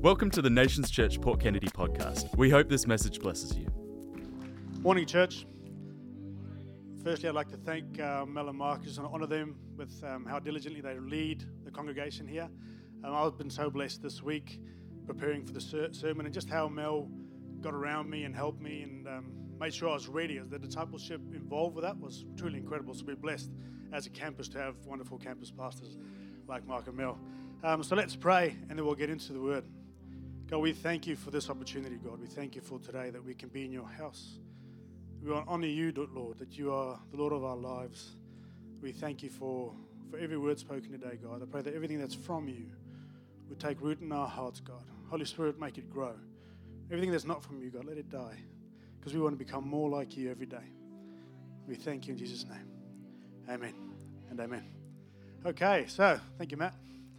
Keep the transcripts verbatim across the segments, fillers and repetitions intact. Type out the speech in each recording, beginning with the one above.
Welcome to the Nations Church Port Kennedy podcast. We hope this message blesses you. Morning, church. Firstly, I'd like to thank uh, Mel and Marcus and honour them with um, how diligently they lead the congregation here. Um, I've been so blessed this week preparing for the ser- sermon and just how Mel got around me and helped me and um, made sure I was ready. The discipleship involved with that was truly incredible. So we're blessed as a campus to have wonderful campus pastors like Mark and Mel. Um, so let's pray and then we'll get into the word. God, we thank you for this opportunity, God. We thank you for today that we can be in your house. We want to honor you, Lord, that you are the Lord of our lives. We thank you for, for every word spoken today, God. I pray that everything that's from you would take root in our hearts, God. Holy Spirit, make it grow. Everything that's not from you, God, let it die, because we want to become more like you every day. We thank you in Jesus' name. Amen and amen. Okay, so thank you, Matt.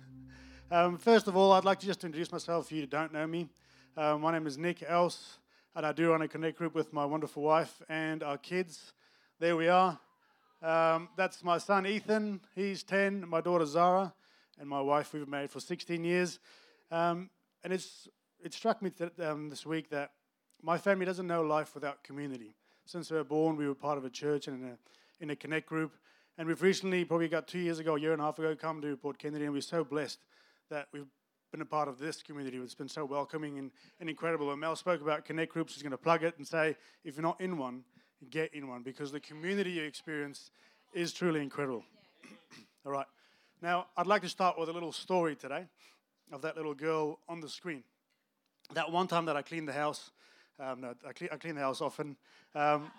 Um, first of all, I'd like to just introduce myself if you don't know me. Uh, my name is Nick Else, and I do run a Connect group with my wonderful wife and our kids. There we are. Um, that's my son, Ethan. He's ten. My daughter, Zara, and my wife. We've been married for sixteen years. Um, and it's it struck me th- um, this week that my family doesn't know life without community. Since we were born, we were part of a church and in a, in a Connect group. And we've recently, probably got two years ago, a year and a half ago, come to Port Kennedy, and we're so blessed that we've been a part of this community. It's been so welcoming and, and incredible. And Mel spoke about Connect groups. He's going to plug it and say, if you're not in one, get in one, because the community you experience is truly incredible. All right. Now, I'd like to start with a little story today of that little girl on the screen. That one time that I cleaned the house, um, no, I clean, I clean the house often. Um,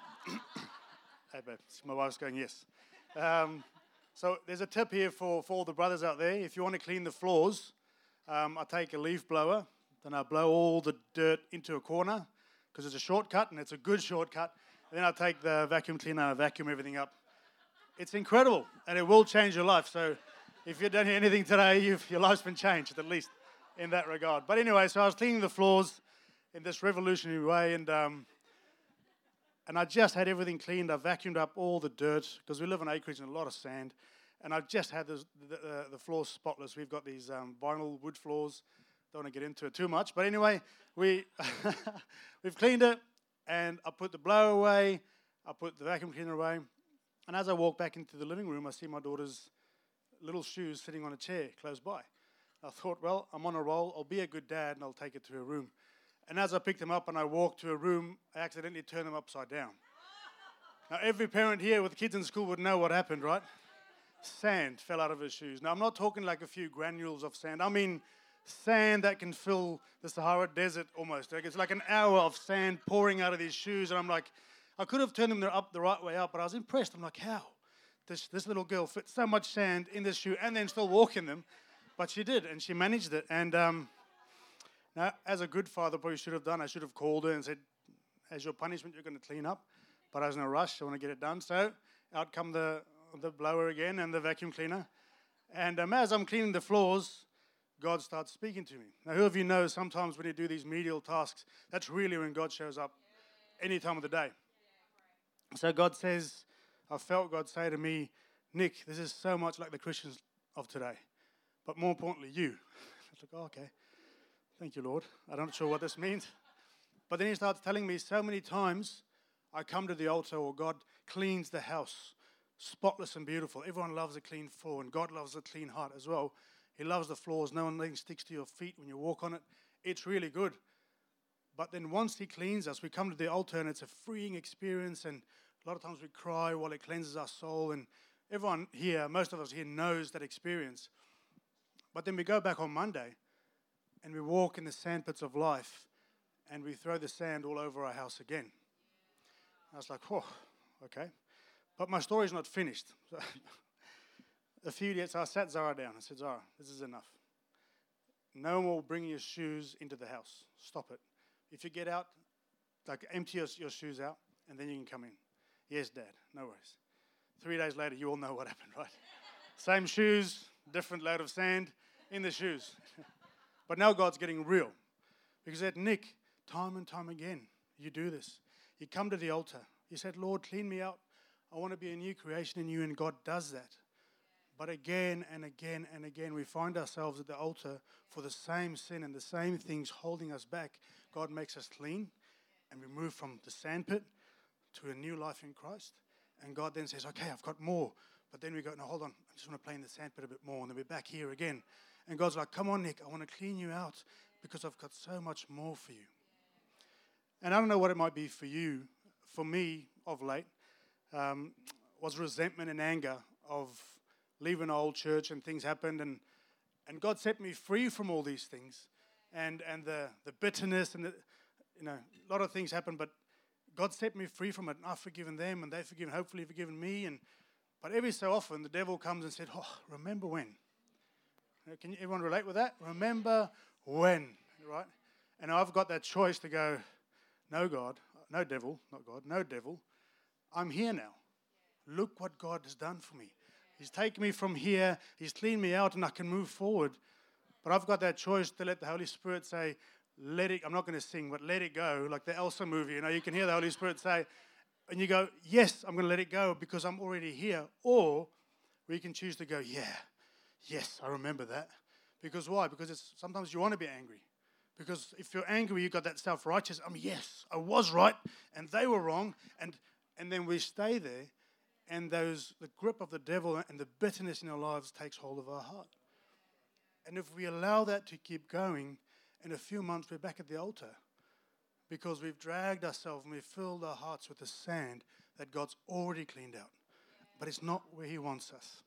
hey, babe, my wife's going, yes. Um, so there's a tip here for, for all the brothers out there. If you want to clean the floors, um, I take a leaf blower, then I blow all the dirt into a corner, because it's a shortcut, and it's a good shortcut. And then I take the vacuum cleaner and I vacuum everything up. It's incredible, and it will change your life. So if you don't hear anything today, you've, your life's been changed, at least in that regard. But anyway, so I was cleaning the floors in this revolutionary way, and um, and I just had everything cleaned. I vacuumed up all the dirt, because we live in acreage and a lot of sand, and I just had this, the, the, the floors spotless. We've got these um, vinyl wood floors. Don't want to get into it too much, but anyway, we we've cleaned it, and I put the blower away, I put the vacuum cleaner away, and as I walk back into the living room, I see my daughter's little shoes sitting on a chair close by. I thought, well, I'm on a roll. I'll be a good dad, and I'll take it to her room. And as I picked them up and I walked to a room, I accidentally turned them upside down. Now, every parent here with kids in school would know what happened, right? Sand fell out of her shoes. Now, I'm not talking like a few granules of sand. I mean sand that can fill the Sahara Desert almost. Like, it's like an hour of sand pouring out of these shoes. And I'm like, I could have turned them up the right way up, but I was impressed. I'm like, how? This, this little girl fit so much sand in this shoe and then still walk in them. But she did, and she managed it. And um, now, as a good father probably should have done, I should have called her and said, as your punishment, you're going to clean up. But I was in a rush. I want to get it done. So out come the, the blower again and the vacuum cleaner. And um, as I'm cleaning the floors, God starts speaking to me. Now, who of you know sometimes when you do these medial tasks, that's really when God shows up any time of the day. So God says, I felt God say to me, Nick, this is so much like the Christians of today. But more importantly, you. I was like, oh, okay. Thank you, Lord. I'm not sure what this means. But then he starts telling me so many times I come to the altar or God cleans the house, spotless and beautiful. Everyone loves a clean floor, and God loves a clean heart as well. He loves the floors. No one sticks to your feet when you walk on it. It's really good. But then once he cleans us, we come to the altar, and it's a freeing experience, and a lot of times we cry while it cleanses our soul, and everyone here, most of us here, knows that experience. But then we go back on Monday, and we walk in the sandpits of life, and we throw the sand all over our house again. I was like, oh, okay. But my story's not finished. So a few days, I sat Zara down. I said, Zara, this is enough. No more bringing your shoes into the house. Stop it. If you get out, like empty your, your shoes out, and then you can come in. Yes, Dad, no worries. Three days later, you all know what happened, right? Same shoes, different load of sand in the shoes. But now God's getting real. Because at Nick, time and time again, you do this. You come to the altar. You said, Lord, clean me out. I want to be a new creation in you, and God does that. But again and again and again, we find ourselves at the altar for the same sin and the same things holding us back. God makes us clean, and we move from the sandpit to a new life in Christ. And God then says, okay, I've got more. But then we go, no, hold on, I just want to play in the sandpit a bit more. And then we're back here again. And God's like, come on, Nick, I want to clean you out because I've got so much more for you. And I don't know what it might be for you. For me, of late, um, was resentment and anger of leaving an old church, and things happened. And, and God set me free from all these things. And, and the, the bitterness and, the, you know, a lot of things happened, but God set me free from it. And I've forgiven them, and they've forgiven, hopefully forgiven me. And But every so often, the devil comes and said, oh, remember when? Can everyone relate with that? Remember when, right? And I've got that choice to go, no, God, no devil, not God, no devil. I'm here now. Look what God has done for me. He's taken me from here. He's cleaned me out, and I can move forward. But I've got that choice to let the Holy Spirit say, let it, I'm not going to sing, but let it go, like the Elsa movie. You know, you can hear the Holy Spirit say, and you go, yes, I'm going to let it go because I'm already here. Or we can choose to go, yeah, yes, I remember that. Because why? Because it's sometimes you want to be angry. Because if you're angry, you've got that self-righteous, I mean, yes, I was right, and they were wrong. And and then we stay there, and those the grip of the devil and the bitterness in our lives takes hold of our heart. And if we allow that to keep going, in a few months we're back at the altar. Because we've dragged ourselves and we've filled our hearts with the sand that God's already cleaned out. But it's not where He wants us.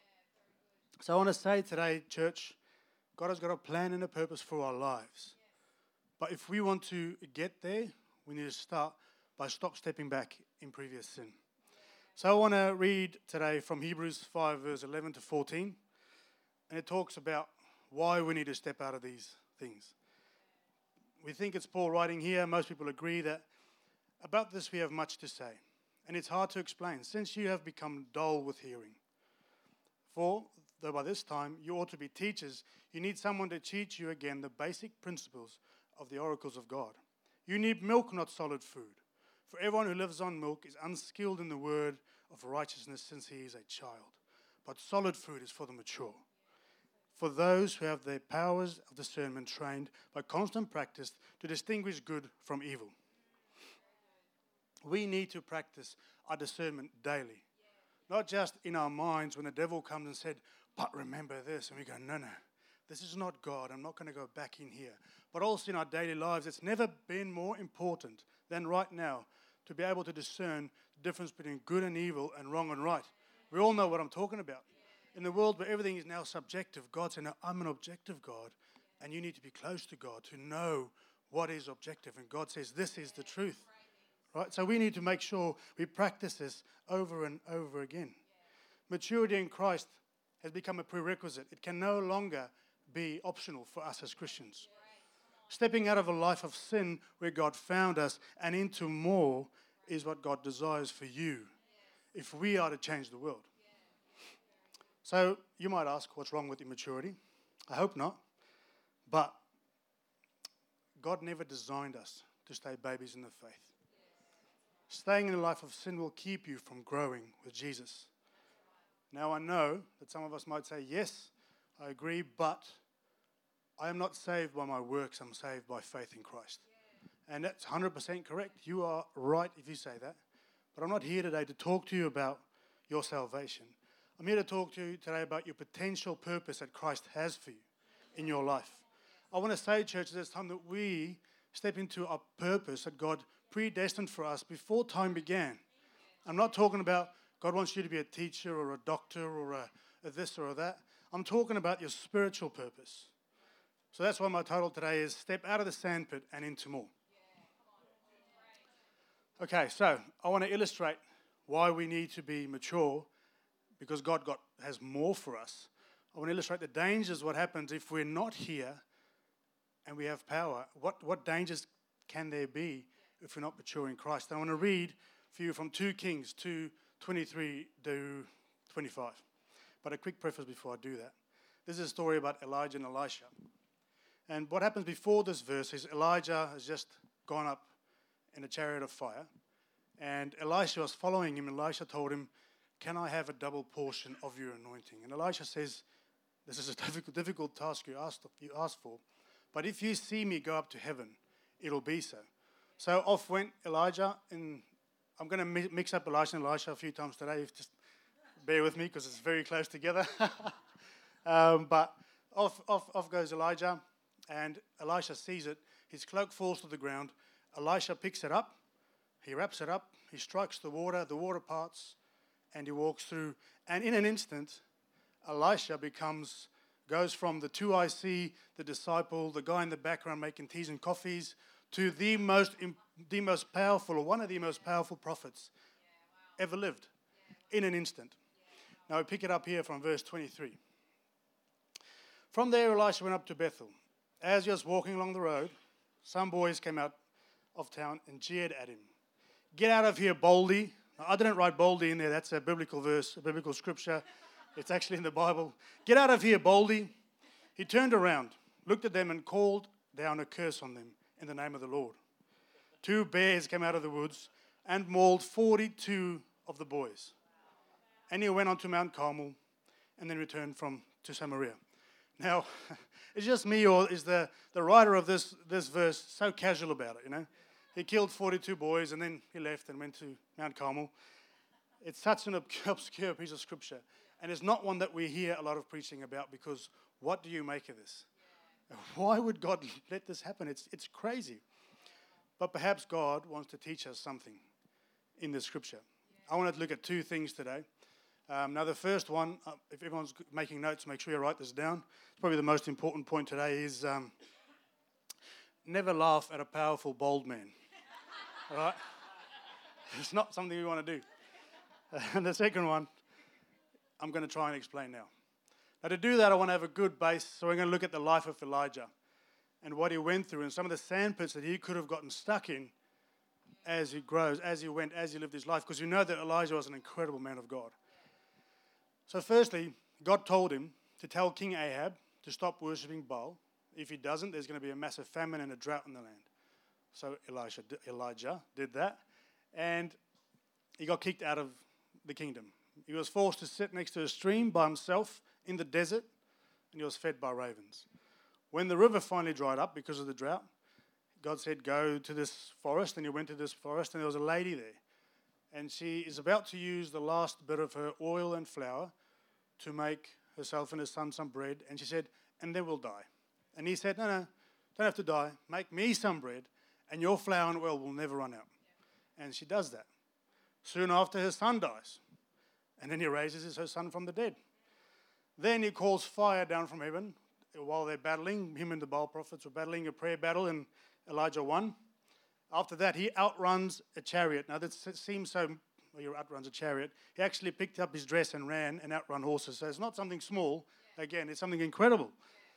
So I want to say today, church, God has got a plan and a purpose for our lives. But if we want to get there, we need to start by stop stepping back in previous sin. So I want to read today from Hebrews five, verse eleven to fourteen. And it talks about why we need to step out of these things. We think it's Paul writing here. Most people agree that about this we have much to say. And it's hard to explain, since you have become dull with hearing. For, though by this time you ought to be teachers, you need someone to teach you again the basic principles of the oracles of God. You need milk, not solid food. For everyone who lives on milk is unskilled in the word of righteousness since he is a child. But solid food is for the mature, for those who have their powers of discernment trained by constant practice to distinguish good from evil. We need to practice our discernment daily. Not just in our minds when the devil comes and said, but remember this. And we go, no, no, this is not God. I'm not going to go back in here. But also in our daily lives, it's never been more important than right now to be able to discern the difference between good and evil and wrong and right. We all know what I'm talking about. In the world where everything is now subjective, God said, no, I'm an objective God, and you need to be close to God to know what is objective. And God says, this is the truth. Right? So we need to make sure we practice this over and over again. Maturity in Christ has become a prerequisite. It can no longer be optional for us as Christians. Stepping out of a life of sin where God found us and into more is what God desires for you if we are to change the world. So you might ask, what's wrong with immaturity? I hope not. But God never designed us to stay babies in the faith. Staying in a life of sin will keep you from growing with Jesus. Now I know that some of us might say, yes, I agree, but I am not saved by my works, I'm saved by faith in Christ. And that's one hundred percent correct. You are right if you say that. But I'm not here today to talk to you about your salvation. I'm here to talk to you today about your potential purpose that Christ has for you in your life. I want to say, church, that it's time that we step into our purpose that God predestined for us before time began. I'm not talking about God wants you to be a teacher or a doctor or a, a this or a that. I'm talking about your spiritual purpose. So that's why my title today is Step Out of the Sandpit and Into More. Okay, so I want to illustrate why we need to be mature, because God got, has more for us. I want to illustrate the dangers, what happens if we're not here and we have power. What, what dangers can there be if we're not mature in Christ? And I want to read for you from Second Kings two, twenty-three to twenty-five. But a quick preface before I do that. This is a story about Elijah and Elisha. And what happens before this verse is Elijah has just gone up in a chariot of fire. And Elisha was following him. Elisha told him, can I have a double portion of your anointing? And Elisha says, this is a difficult, difficult task you asked, you asked for. But if you see me go up to heaven, it'll be so. So off went Elijah. And I'm going to mix up Elisha and Elisha a few times today. Just bear with me because it's very close together. um, but off, off, off goes Elijah. And Elisha sees it. His cloak falls to the ground. Elisha picks it up. He wraps it up. He strikes the water. The water parts. And he walks through. And in an instant, Elisha becomes, goes from the two I C, the disciple, the guy in the background making teas and coffees, to the most, the most powerful, or one of the most powerful prophets ever lived in an instant. Now we pick it up here from verse twenty-three. From there, Elisha went up to Bethel. As he was walking along the road, some boys came out of town and jeered at him. Get out of here, Boldy. Now, I didn't write Boldy in there. That's a biblical verse, a biblical scripture. It's actually in the Bible. Get out of here, Boldy. He turned around, looked at them, and called down a curse on them in the name of the Lord. Two bears came out of the woods and mauled forty-two of the boys. And he went on to Mount Carmel and then returned from to Samaria. Now, it's just me, or is the, the writer of this, this verse so casual about it, you know? He killed forty-two boys and then he left and went to Mount Carmel. It's such an obscure piece of scripture. And it's not one that we hear a lot of preaching about, because what do you make of this? Yeah. Why would God let this happen? It's, it's crazy. But perhaps God wants to teach us something in the scripture. Yeah. I want to look at two things today. Um, now, the first one, uh, if everyone's making notes, make sure you write this down. It's probably the most important point today is um, never laugh at a powerful, bold man. All right? It's not something we want to do. Uh, and the second one, I'm going to try and explain now. Now, to do that, I want to have a good base. So we're going to look at the life of Elijah and what he went through and some of the sandpits that he could have gotten stuck in as he grows, as he went, as he lived his life. Because you know that Elijah was an incredible man of God. So firstly, God told him to tell King Ahab to stop worshipping Baal. If he doesn't, there's going to be a massive famine and a drought in the land. So Elijah, Elijah did that. And he got kicked out of the kingdom. He was forced to sit next to a stream by himself in the desert, and he was fed by ravens. When the river finally dried up because of the drought, God said, go to this forest, and he went to this forest, and there was a lady there. And she is about to use the last bit of her oil and flour to make herself and her son some bread. And she said, and then we'll die. And he said, no, no, don't have to die. Make me some bread, and your flour and oil will never run out. And she does that. Soon after, her son dies. And then he raises her son from the dead. Then he calls fire down from heaven while they're battling. Him and the Baal prophets were battling a prayer battle, and Elijah won. After that, he outruns a chariot. Now, that seems so, well, he outruns a chariot. He actually picked up his dress and ran and outrun horses. So it's not something small. Again, it's something incredible.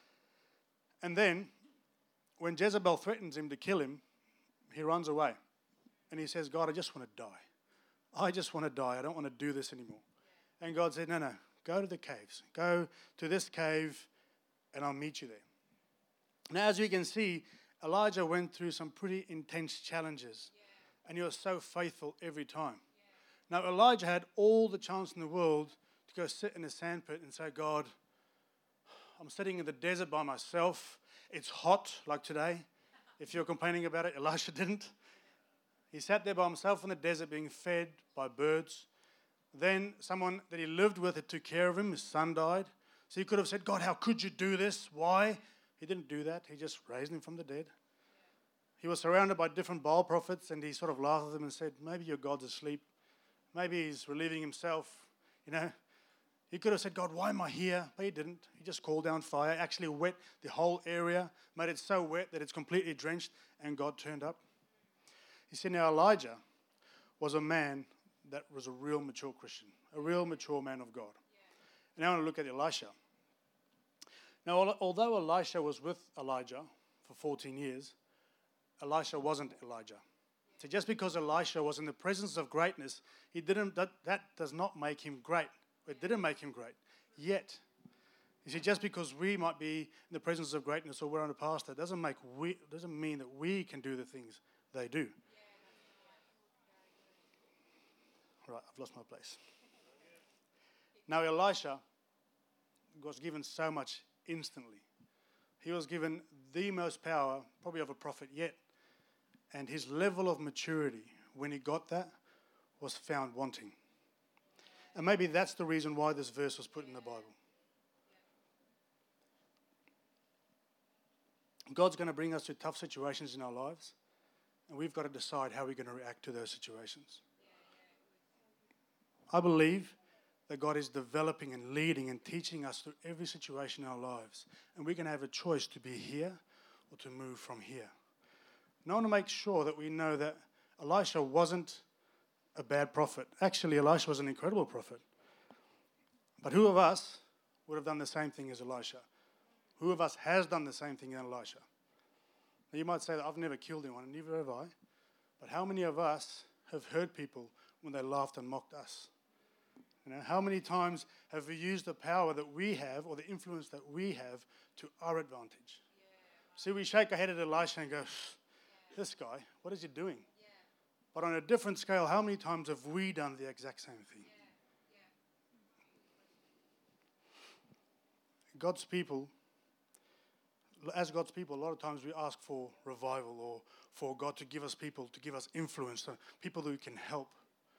And then, when Jezebel threatens him to kill him, he runs away. And he says, God, I just want to die. I just want to die. I don't want to do this anymore. And God said, no, no, go to the caves. Go to this cave, and I'll meet you there. Now, as you can see, Elijah went through some pretty intense challenges. Yeah. And he was so faithful every time. Yeah. Now, Elijah had all the chance in the world to go sit in a sandpit and say, God, I'm sitting in the desert by myself. It's hot, like today. If you're complaining about it, Elisha didn't. He sat there by himself in the desert being fed by birds. Then someone that he lived with had took care of him. His son died. So he could have said, God, how could you do this? Why? He didn't do that. He just raised him from the dead. He was surrounded by different Baal prophets, and he sort of laughed at them and said, maybe your God's asleep. Maybe he's relieving himself. You know, he could have said, God, why am I here? But he didn't. He just called down fire, actually wet the whole area, made it so wet that it's completely drenched, and God turned up. You see, now Elijah was a man that was a real mature Christian, a real mature man of God. Yeah. And now I want to look at Elisha. Now, although Elisha was with Elijah for fourteen years, Elisha wasn't Elijah. Yeah. So just because Elisha was in the presence of greatness, he didn't. That, that does not make him great. It didn't make him great. Yet, you see, just because we might be in the presence of greatness or we're on a pastor, doesn't make we doesn't mean that we can do the things they do. Right, I've lost my place. Now, Elisha was given so much instantly. He was given the most power, probably of a prophet yet. And his level of maturity, when he got that, was found wanting. And maybe that's the reason why this verse was put in the Bible. God's going to bring us to tough situations in our lives, and we've got to decide how we're going to react to those situations. I believe that God is developing and leading and teaching us through every situation in our lives, and we're going to have a choice to be here or to move from here. And I want to make sure that we know that Elisha wasn't a bad prophet. Actually, Elisha was an incredible prophet. But who of us would have done the same thing as Elisha? Who of us has done the same thing as Elisha? Now, you might say that I've never killed anyone, and neither have I. But how many of us have hurt people when they laughed and mocked us? You know, how many times have we used the power that we have or the influence that we have to our advantage? Yeah. See, we shake our head at Elisha and go, this guy, what is he doing? Yeah. But on a different scale, how many times have we done the exact same thing? Yeah. Yeah. God's people, as God's people, a lot of times we ask for revival or for God to give us people, to give us influence, so people that we can help.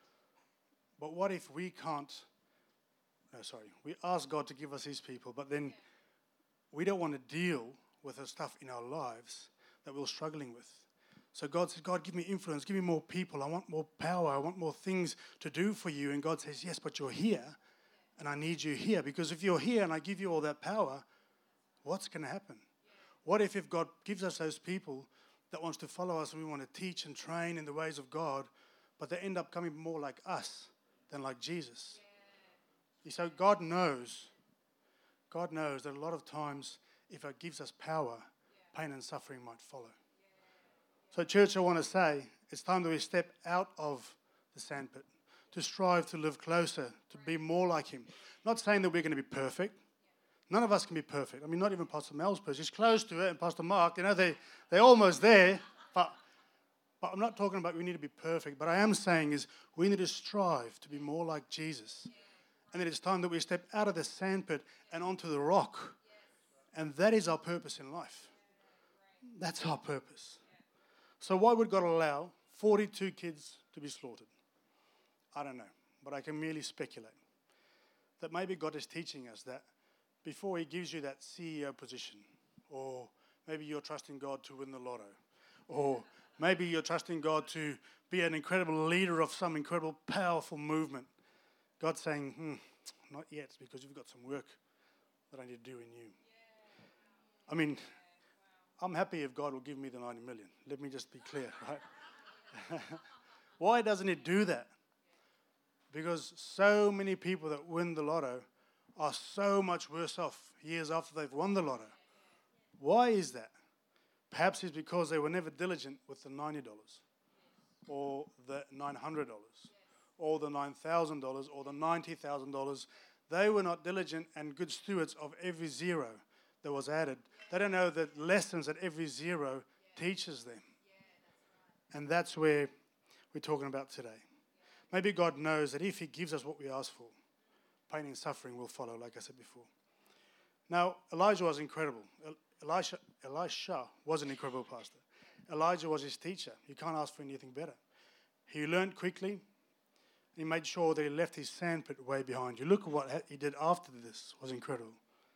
But what if we can't, no, sorry, we ask God to give us his people, but then we don't want to deal with the stuff in our lives that we're struggling with. So God says, God, give me influence, give me more people. I want more power. I want more things to do for you. And God says, yes, but you're here, and I need you here. Because if you're here and I give you all that power, what's going to happen? What if if God gives us those people that wants to follow us and we want to teach and train in the ways of God, but they end up coming more like us than like Jesus? Yeah. So God knows, God knows that a lot of times if it gives us power, yeah, pain and suffering might follow. Yeah. So church, I want to say, it's time that we step out of the sandpit, to strive to live closer, to be more like him. Not saying that we're going to be perfect. None of us can be perfect. I mean, not even Pastor Mel's perfect. He's close to it, and Pastor Mark, you know, they, they're almost there, but But I'm not talking about we need to be perfect. But I am saying is we need to strive to be more like Jesus. And it is time that we step out of the sandpit and onto the rock. And that is our purpose in life. That's our purpose. So why would God allow forty-two kids to be slaughtered? I don't know. But I can merely speculate. That maybe God is teaching us that before he gives you that C E O position, or maybe you're trusting God to win the lotto, or maybe you're trusting God to be an incredible leader of some incredible, powerful movement. God's saying, hmm, not yet, because you've got some work that I need to do in you. I mean, I'm happy if God will give me the ninety million. Let me just be clear, right? Why doesn't he do that? Because so many people that win the lotto are so much worse off years after they've won the lotto. Why is that? Perhaps it's because they were never diligent with the ninety dollars or the nine hundred dollars or the nine thousand dollars or the ninety thousand dollars. They were not diligent and good stewards of every zero that was added. They don't know the lessons that every zero teaches them. And that's where we're talking about today. Maybe God knows that if he gives us what we ask for, pain and suffering will follow, like I said before. Now, Elijah was incredible. Elisha, Elisha was an incredible pastor. Elijah was his teacher. You can't ask for anything better. He learned quickly. He made sure that he left his sandpit way behind you. Look at what he did after this. It was incredible.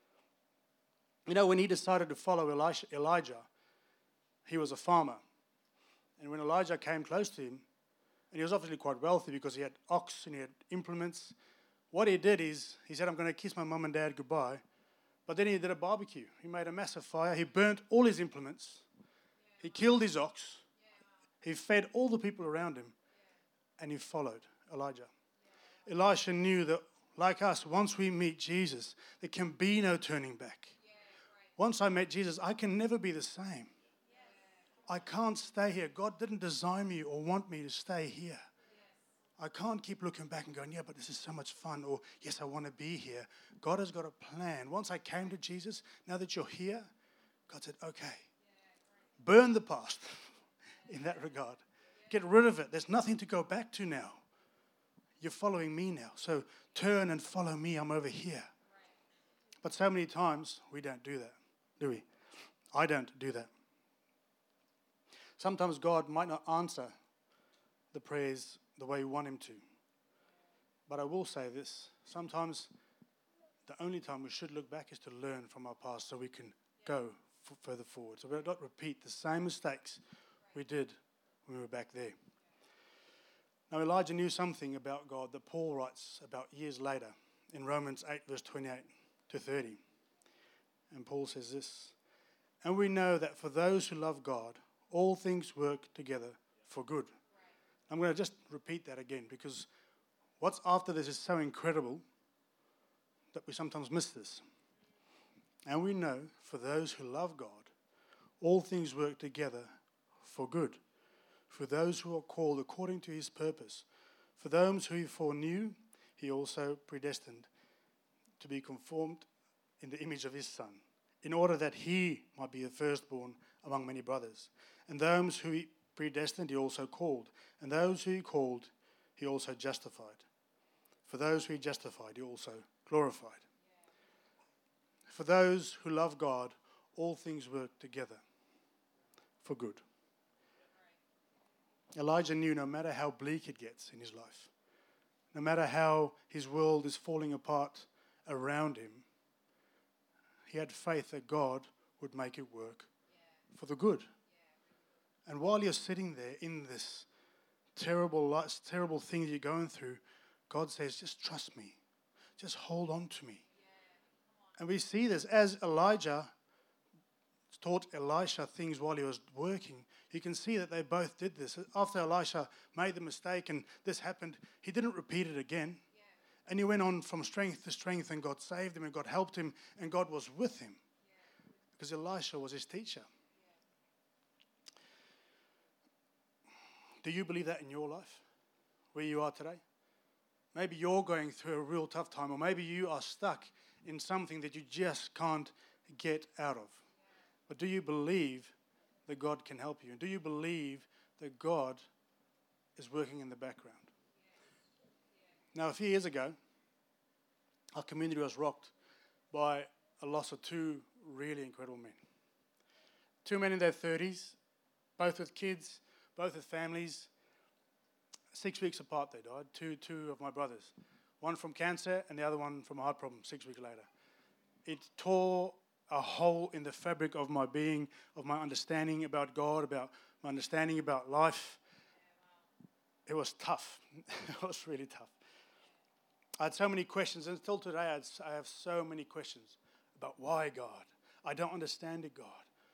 You know, when he decided to follow Elisha, Elijah, he was a farmer. And when Elijah came close to him, and he was obviously quite wealthy because he had ox and he had implements, what he did is, he said, I'm going to kiss my mum and dad goodbye. But then he did a barbecue. He made a massive fire. He burnt all his implements. He killed his ox. He fed all the people around him. And he followed Elijah. Elisha knew that, like us, once we meet Jesus, there can be no turning back. Once I met Jesus, I can never be the same. I can't stay here. God didn't design me or want me to stay here. I can't keep looking back and going, yeah, but this is so much fun, or yes, I want to be here. God has got a plan. Once I came to Jesus, now that you're here, God said, okay, burn the past in that regard. Get rid of it. There's nothing to go back to now. you're following me now. So turn and follow me. I'm over here. But so many times we don't do that, do we? I don't do that. Sometimes God might not answer the prayers the way you want him to. But I will say this. Sometimes the only time we should look back is to learn from our past so we can go f- further forward. So we don't repeat the same mistakes we did when we were back there. Now Elijah knew something about God that Paul writes about years later in Romans eight, verse twenty-eight to thirty. And Paul says this, and we know that for those who love God, all things work together for good. I'm going to just repeat that again because what's after this is so incredible that we sometimes miss this. And we know for those who love God, all things work together for good. For those who are called according to his purpose. For those who he foreknew, he also predestined to be conformed in the image of his Son, in order that he might be the firstborn among many brothers. And those who he predestined, he also called. And those who he called, he also justified. For those who he justified, he also glorified. For those who love God, all things work together for good. Elijah knew no matter how bleak it gets in his life, no matter how his world is falling apart around him, he had faith that God would make it work for the good. And while you're sitting there in this terrible, life, terrible thing that you're going through, God says, just trust me. Just hold on to me. And we see this as Elijah taught Elisha things while he was working. You can see that they both did this. After Elisha made the mistake and this happened, he didn't repeat it again. Yeah. And he went on from strength to strength, and God saved him and God helped him and God was with him. Yeah. Because Elisha was his teacher. Yeah. Do you believe that in your life, where you are today? Maybe you're going through a real tough time, or maybe you are stuck in something that you just can't get out of. But do you believe that God can help you? And do you believe that God is working in the background? Now, a few years ago, our community was rocked by a loss of two really incredible men. Two men in their thirties, both with kids, both with families. Six weeks apart they died, two, two of my brothers. One from cancer and the other one from a heart problem six weeks later. It tore a hole in the fabric of my being, of my understanding about God, about my understanding about life. It was tough. It was really tough. I had so many questions, and until today I, had, I have so many questions about why God. I don't understand it, God.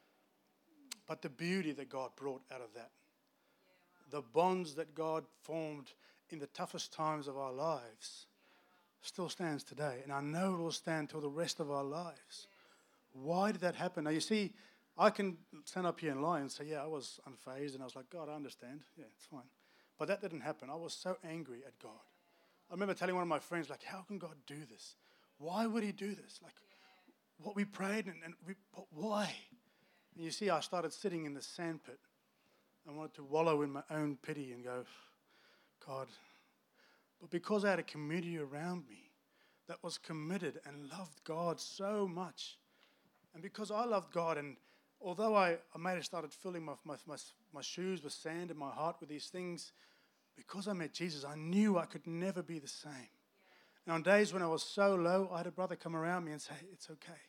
But the beauty that God brought out of that, the bonds that God formed in the toughest times of our lives, still stands today. And I know it will stand till the rest of our lives. Why did that happen? Now, you see, I can stand up here and lie and say, yeah, I was unfazed, and I was like, God, I understand. Yeah, it's fine. But that didn't happen. I was so angry at God. I remember telling one of my friends, like, how can God do this? Why would he do this? Like, what we prayed, and, and we, but why? And you see, I started sitting in the sandpit. I wanted to wallow in my own pity and go, God. But because I had a community around me that was committed and loved God so much, and because I loved God, and although I, I may have started filling my, my, my, my shoes with sand and my heart with these things, because I met Jesus, I knew I could never be the same. And on days when I was so low, I had a brother come around me and say, it's okay.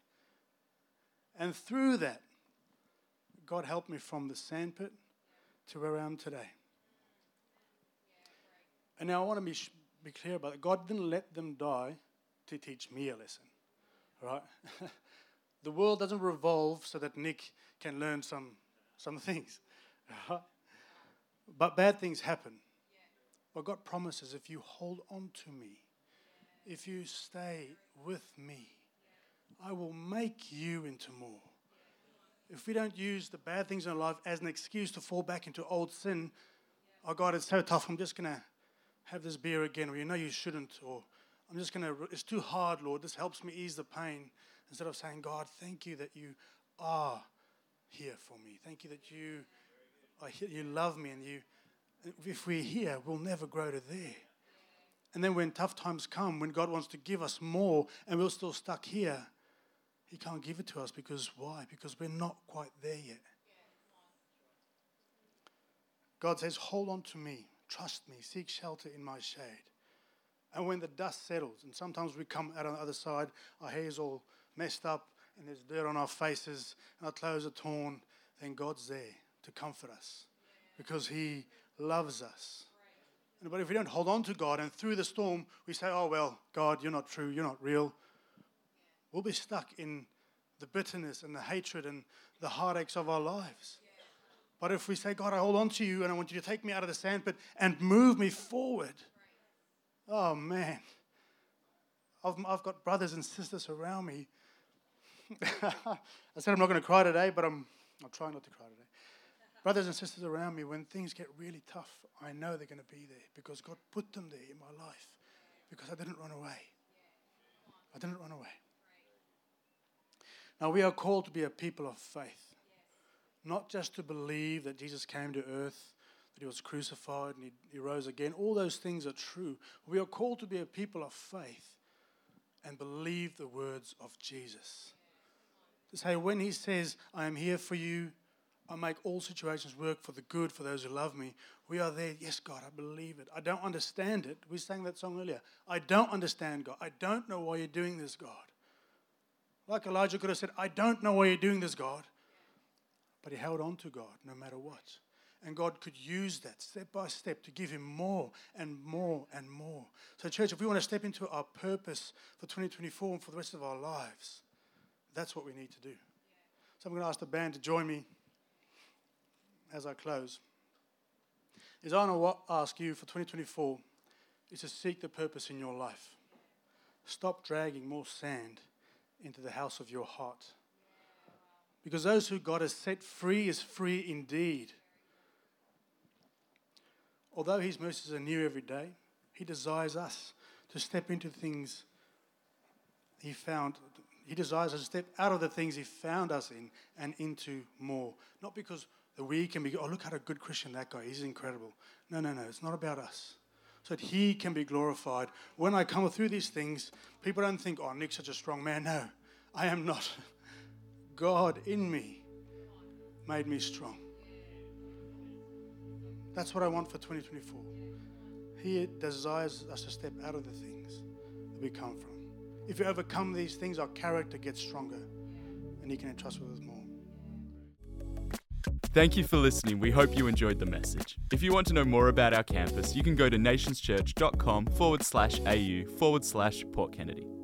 And through that, God helped me from the sandpit to where I am today. And now I want to be, be clear about it. God didn't let them die to teach me a lesson, right? The world doesn't revolve so that Nick can learn some, some things, right? But bad things happen. But God promises, if you hold on to me, if you stay with me, I will make you into more. If we don't use the bad things in our life as an excuse to fall back into old sin, oh God, it's so tough, I'm just going to have this beer again, or you know you shouldn't, or I'm just going to, it's too hard, Lord, this helps me ease the pain. Instead of saying, God, thank you that you are here for me. Thank you that you are here, you love me, and you, if we're here, we'll never grow to there. And then when tough times come, when God wants to give us more and we're still stuck here, he can't give it to us because why? Because we're not quite there yet. God says, hold on to me, trust me, seek shelter in my shade. And when the dust settles, and sometimes we come out on the other side, our hair's all messed up and there's dirt on our faces and our clothes are torn, then God's there to comfort us because he loves us. But if we don't hold on to God and through the storm we say, oh, well, God, you're not true, you're not real, we'll be stuck in the bitterness and the hatred and the heartaches of our lives. But if we say, God, I hold on to you and I want you to take me out of the sandpit and move me forward, oh, man, I've, I've got brothers and sisters around me. I said I'm not going to cry today, but I'm, I'll try not to cry today. Brothers and sisters around me, when things get really tough, I know they're going to be there because God put them there in my life because I didn't run away. I didn't run away. Now, we are called to be a people of faith, not just to believe that Jesus came to earth, that he was crucified and he, he rose again. All those things are true. We are called to be a people of faith and believe the words of Jesus. To say, when he says, I am here for you, I make all situations work for the good for those who love me. We are there. Yes, God, I believe it. I don't understand it. We sang that song earlier. I don't understand, God. I don't know why you're doing this, God. Like Elijah could have said, I don't know why you're doing this, God. But he held on to God no matter what. And God could use that step by step to give him more and more and more. So, church, if we want to step into our purpose for twenty twenty-four and for the rest of our lives, that's what we need to do. So I'm going to ask the band to join me as I close. Is I want to ask you for twenty twenty-four is to seek the purpose in your life. Stop dragging more sand into the house of your heart. Because those who God has set free is free indeed. Although his mercies are new every day, he desires us to step into things he found. He desires us to step out of the things he found us in and into more. Not because that we can be, oh, look at a good Christian that guy, he's incredible. No, no, no, it's not about us. So that he can be glorified. When I come through these things, people don't think, oh, Nick's such a strong man. No, I am not. God in me made me strong. That's what I want for twenty twenty-four. He desires us to step out of the things that we come from. If you overcome these things, our character gets stronger and he can entrust with us more. Thank you for listening. We hope you enjoyed the message. If you want to know more about our campus, you can go to nationschurch.com forward slash AU forward slash Port Kennedy.